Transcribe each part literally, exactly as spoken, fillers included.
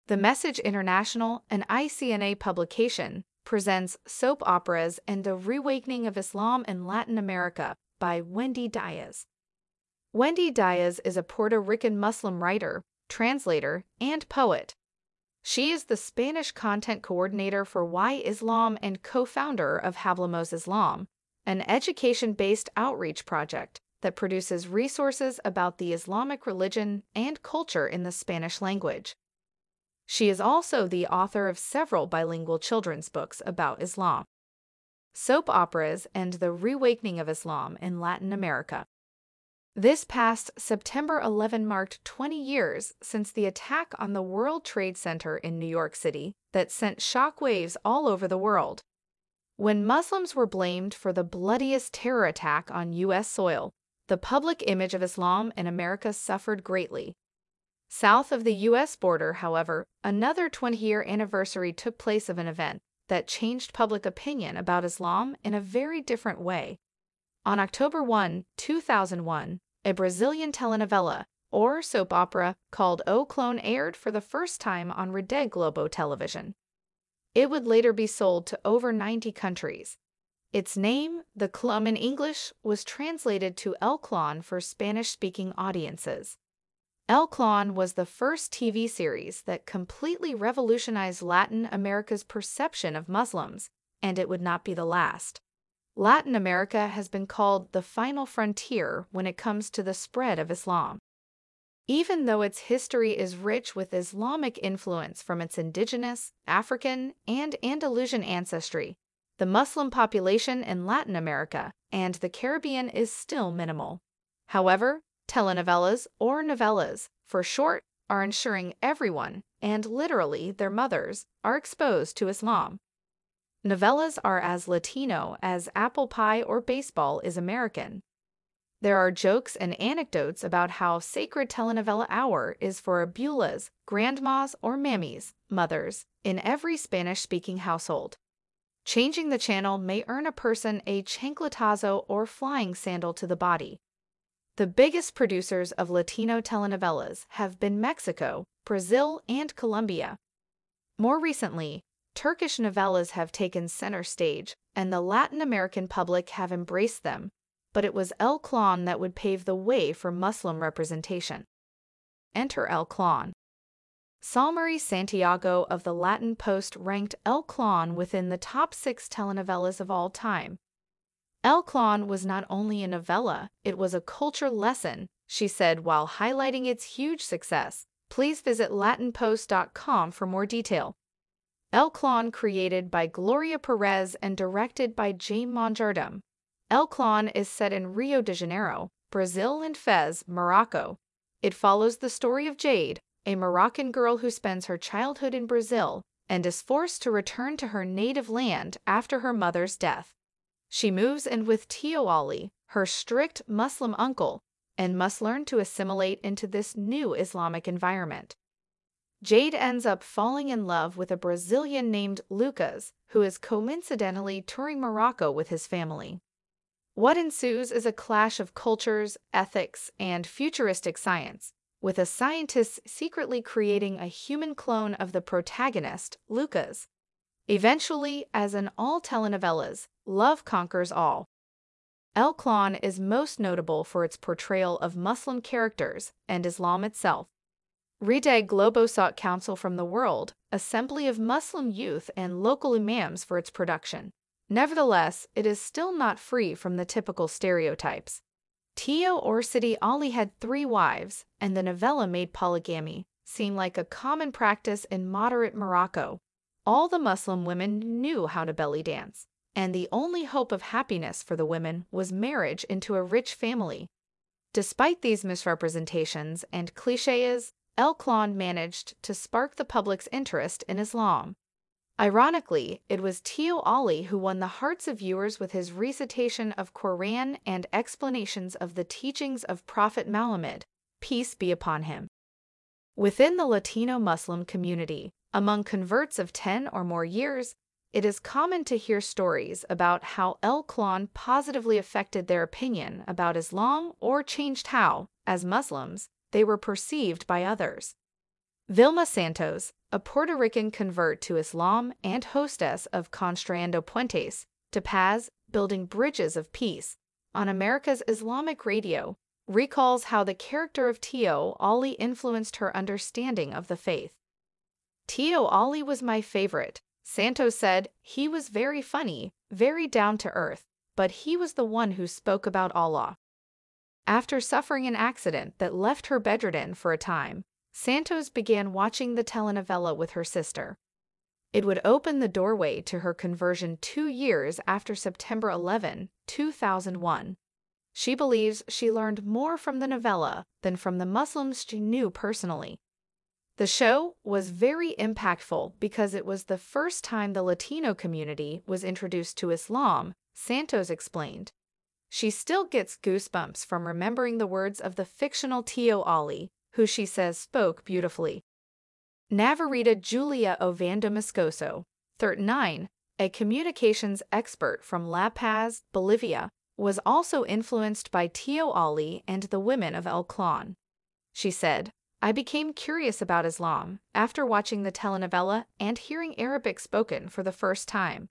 The Message International, an I C N A publication, presents Soap Operas and the Reawakening of Islam in Latin America by Wendy Diaz. Wendy Diaz is a Puerto Rican Muslim writer, translator, and poet. She is the Spanish content coordinator for Why Islam and co-founder of Hablamos Islam, an education-based outreach project that produces resources about the Islamic religion and culture in the Spanish language. She is also the author of several bilingual children's books about Islam. Soap Operas and the Reawakening of Islam in Latin America. This past September eleventh marked twenty years since the attack on the World Trade Center in New York City that sent shockwaves all over the world. When Muslims were blamed for the bloodiest terror attack on U S soil, the public image of Islam in America suffered greatly. South of the U S border, however, another twenty-year anniversary took place of an event that changed public opinion about Islam in a very different way. On October first, two thousand one, a Brazilian telenovela, or soap opera, called O Clone aired for the first time on Rede Globo television. It would later be sold to over ninety countries. Its name, The Clone in English, was translated to El Clon for Spanish-speaking audiences. El Clon was the first T V series that completely revolutionized Latin America's perception of Muslims, and it would not be the last. Latin America has been called the final frontier when it comes to the spread of Islam. Even though its history is rich with Islamic influence from its indigenous, African, and Andalusian ancestry, the Muslim population in Latin America and the Caribbean is still minimal. However, telenovelas, or novellas for short, are ensuring everyone, and literally their mothers, are exposed to Islam. Novellas are as Latino as apple pie or baseball is American. There are jokes and anecdotes about how sacred telenovela hour is for abuelas, grandmas, or mammies, mothers, in every Spanish-speaking household. Changing the channel may earn a person a chancletazo or flying sandal to the body. The biggest producers of Latino telenovelas have been Mexico, Brazil, and Colombia. More recently, Turkish novellas have taken center stage, and the Latin American public have embraced them, but it was El Clon that would pave the way for Muslim representation. Enter El Clon. Salmery Santiago of the Latin Post ranked El Clon within the top six telenovelas of all time. El Clon was not only a novella, it was a culture lesson, she said while highlighting its huge success. Please visit Latin Post dot com for more detail. El Clon, created by Gloria Perez and directed by Jaime Monjardim. El Clon is set in Rio de Janeiro, Brazil, and Fez, Morocco. It follows the story of Jade, a Moroccan girl who spends her childhood in Brazil and is forced to return to her native land after her mother's death. She moves in with Tio Ali, her strict Muslim uncle, and must learn to assimilate into this new Islamic environment. Jade ends up falling in love with a Brazilian named Lucas, who is coincidentally touring Morocco with his family. What ensues is a clash of cultures, ethics, and futuristic science, with a scientist secretly creating a human clone of the protagonist, Lucas. Eventually, as in all telenovelas, love conquers all. El Clon is most notable for its portrayal of Muslim characters and Islam itself. Rede Globo sought counsel from the World Assembly of Muslim Youth and local imams for its production. Nevertheless, it is still not free from the typical stereotypes. Tio or Sidi Ali had three wives, and the novella made polygamy seem like a common practice in moderate Morocco. All the Muslim women knew how to belly dance, and the only hope of happiness for the women was marriage into a rich family. Despite these misrepresentations and clichés, El Clon managed to spark the public's interest in Islam. Ironically, it was Tio Ali who won the hearts of viewers with his recitation of Quran and explanations of the teachings of Prophet Muhammad, peace be upon him. Within the Latino Muslim community, among converts of ten or more years, it is common to hear stories about how El Clon positively affected their opinion about Islam or changed how, as Muslims, they were perceived by others. Vilma Santos, a Puerto Rican convert to Islam and hostess of Construyendo Puentes de Paz, Building Bridges of Peace, on America's Islamic Radio, recalls how the character of Tio Ali influenced her understanding of the faith. Tio Ali was my favorite, Santos said. He was very funny, very down to earth, but he was the one who spoke about Allah. After suffering an accident that left her bedridden for a time, Santos began watching the telenovela with her sister. It would open the doorway to her conversion two years after September eleventh, two thousand one. She believes she learned more from the novella than from the Muslims she knew personally. The show was very impactful because it was the first time the Latino community was introduced to Islam, Santos explained. She still gets goosebumps from remembering the words of the fictional Tio Ali, who she says spoke beautifully. Navarrete Julia Ovando Moscoso, thirty-nine, a communications expert from La Paz, Bolivia, was also influenced by Tio Ali and the women of El Clan. She said, "I became curious about Islam after watching the telenovela and hearing Arabic spoken for the first time."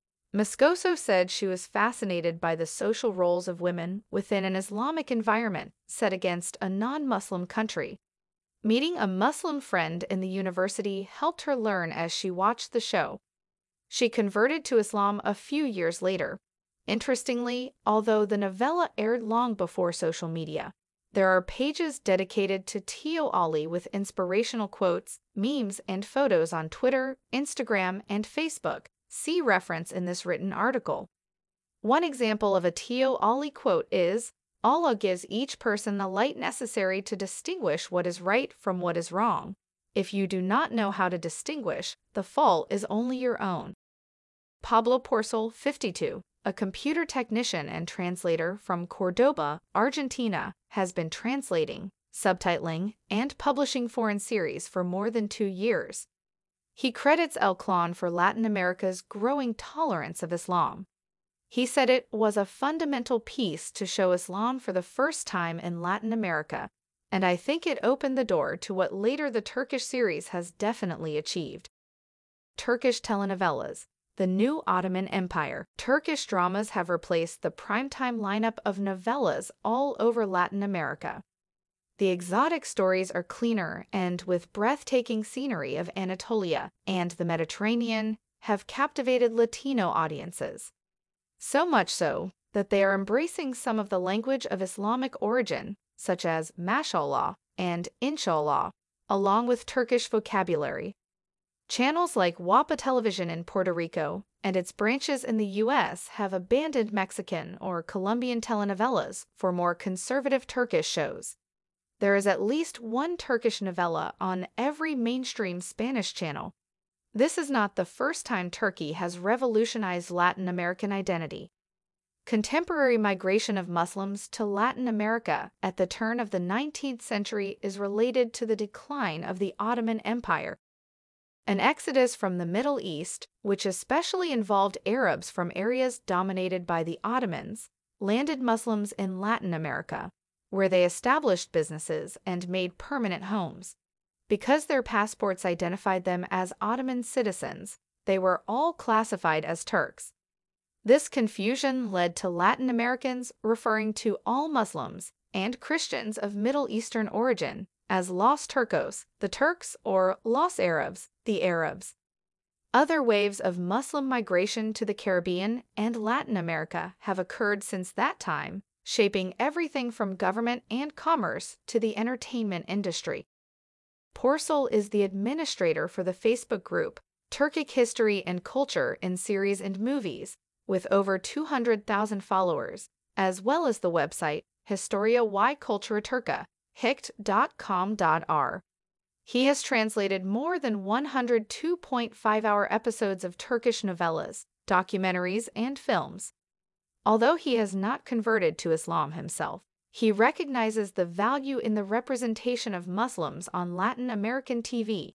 Moscoso said she was fascinated by the social roles of women within an Islamic environment set against a non-Muslim country. Meeting a Muslim friend in the university helped her learn as she watched the show. She converted to Islam a few years later. Interestingly, although the novella aired long before social media, there are pages dedicated to Tio Ali with inspirational quotes, memes, and photos on Twitter, Instagram, and Facebook. See reference in this written article. One example of a Tio Ali quote is, "Allah gives each person the light necessary to distinguish what is right from what is wrong. If you do not know how to distinguish, the fault is only your own." Pablo Porcel, fifty-two, a computer technician and translator from Cordoba, Argentina, has been translating, subtitling, and publishing foreign series for more than two years. He credits El Clan for Latin America's growing tolerance of Islam. He said it was a fundamental piece to show Islam for the first time in Latin America, and I think it opened the door to what later the Turkish series has definitely achieved. Turkish telenovelas. The new Ottoman Empire. Turkish dramas have replaced the primetime lineup of novellas all over Latin America. The exotic stories are cleaner and, with breathtaking scenery of Anatolia and the Mediterranean, have captivated Latino audiences. So much so that they are embracing some of the language of Islamic origin, such as mashallah and inshallah, along with Turkish vocabulary. Channels like WAPA Television in Puerto Rico and its branches in the U S have abandoned Mexican or Colombian telenovelas for more conservative Turkish shows. There is at least one Turkish novella on every mainstream Spanish channel. This is not the first time Turkey has revolutionized Latin American identity. Contemporary migration of Muslims to Latin America at the turn of the nineteenth century is related to the decline of the Ottoman Empire. An exodus from the Middle East, which especially involved Arabs from areas dominated by the Ottomans, landed Muslims in Latin America, where they established businesses and made permanent homes. Because their passports identified them as Ottoman citizens, they were all classified as Turks. This confusion led to Latin Americans referring to all Muslims and Christians of Middle Eastern origin as Los Turcos, the Turks, or Los Arabs, the Arabs. Other waves of Muslim migration to the Caribbean and Latin America have occurred since that time, shaping everything from government and commerce to the entertainment industry. Porcel is the administrator for the Facebook group Turkic History and Culture in Series and Movies, with over two hundred thousand followers, as well as the website Historia y Cultura Turca, hict dot com dot r. He has translated more than one hundred two point five hour episodes of Turkish novellas, documentaries, and films. Although he has not converted to Islam himself, he recognizes the value in the representation of Muslims on Latin American T V.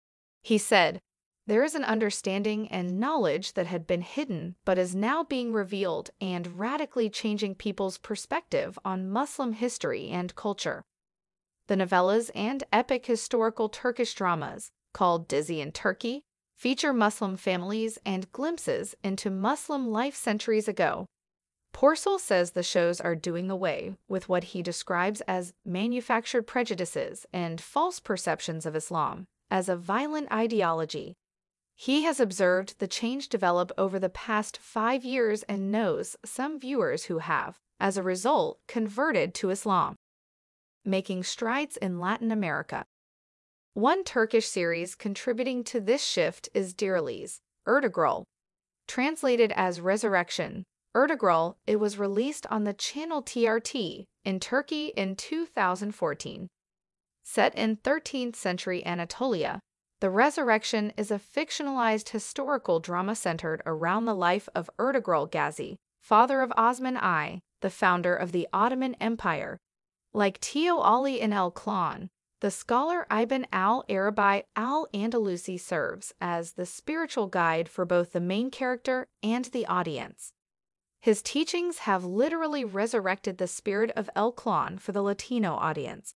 He said, "There is an understanding and knowledge that had been hidden but is now being revealed and radically changing people's perspective on Muslim history and culture." The novellas and epic historical Turkish dramas, called Dizi in Turkey, feature Muslim families and glimpses into Muslim life centuries ago. Porcel says the shows are doing away with what he describes as manufactured prejudices and false perceptions of Islam as a violent ideology. He has observed the change develop over the past five years and knows some viewers who have, as a result, converted to Islam. Making strides in Latin America. One Turkish series contributing to this shift is Diriliz, Ertugrul. Translated as Resurrection, Ertugrul, it was released on the channel T R T in Turkey in two thousand fourteen. Set in thirteenth century Anatolia, The Resurrection is a fictionalized historical drama centered around the life of Ertugrul Gazi, father of Osman I, the founder of the Ottoman Empire. Like Tio Ali in El Clan, the scholar Ibn al-Arabi al-Andalusi serves as the spiritual guide for both the main character and the audience. His teachings have literally resurrected the spirit of El Clan for the Latino audience.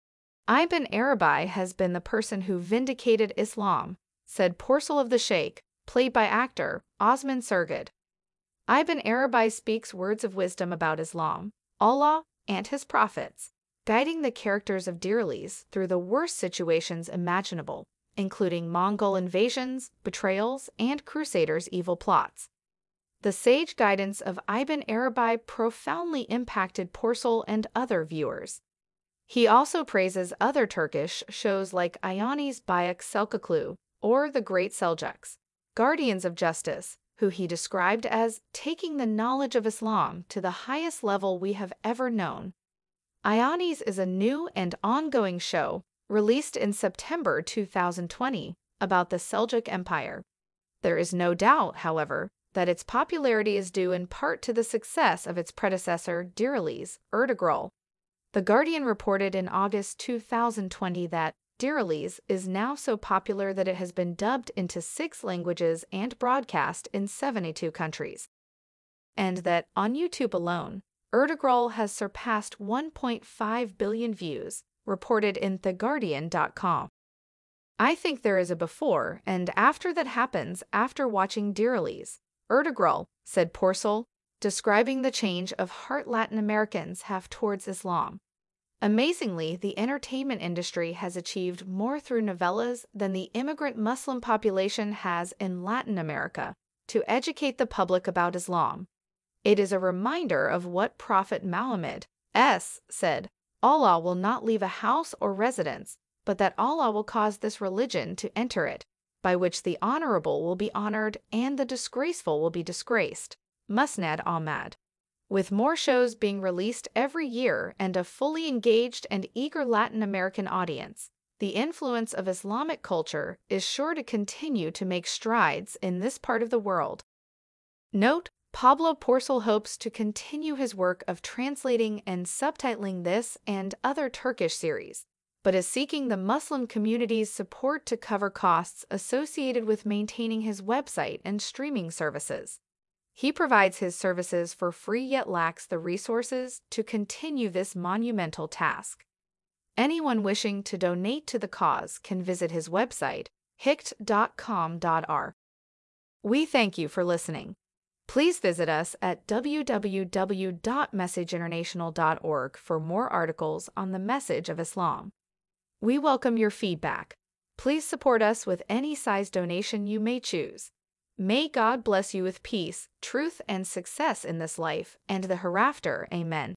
Ibn Arabi has been the person who vindicated Islam, said Porcel of the Sheikh, played by actor Osman Sergid. Ibn Arabi speaks words of wisdom about Islam, Allah, and his prophets, guiding the characters of Diriliz through the worst situations imaginable, including Mongol invasions, betrayals, and Crusaders' evil plots. The sage guidance of Ibn Arabi profoundly impacted Porcel and other viewers. He also praises other Turkish shows like Ayani's Bayek Selçuklu or The Great Seljuks, guardians of justice, who he described as taking the knowledge of Islam to the highest level we have ever known. Ayani's is a new and ongoing show, released in September two thousand twenty, about the Seljuk Empire. There is no doubt, however, that its popularity is due in part to the success of its predecessor, Diriliz, Ertugrul. The Guardian reported in August two thousand twenty that Diriliz is now so popular that it has been dubbed into six languages and broadcast in seventy-two countries. And that, on YouTube alone, Ertugrul has surpassed one point five billion views, reported in the guardian dot com. I think there is a before and after that happens after watching Diriliz, Ertugrul, said Porcel, describing the change of heart Latin Americans have towards Islam. Amazingly, the entertainment industry has achieved more through novellas than the immigrant Muslim population has in Latin America to educate the public about Islam. It is a reminder of what Prophet Muhammad S. said, Allah will not leave a house or residence, but that Allah will cause this religion to enter it, by which the honorable will be honored and the disgraceful will be disgraced. Musnad Ahmad. With more shows being released every year and a fully engaged and eager Latin American audience, the influence of Islamic culture is sure to continue to make strides in this part of the world. Note, Pablo Porcel hopes to continue his work of translating and subtitling this and other Turkish series, but is seeking the Muslim community's support to cover costs associated with maintaining his website and streaming services. He provides his services for free yet lacks the resources to continue this monumental task. Anyone wishing to donate to the cause can visit his website, hict dot com dot r. We thank you for listening. Please visit us at w w w dot message international dot org for more articles on the message of Islam. We welcome your feedback. Please support us with any size donation you may choose. May God bless you with peace, truth, and success in this life and the hereafter. Amen.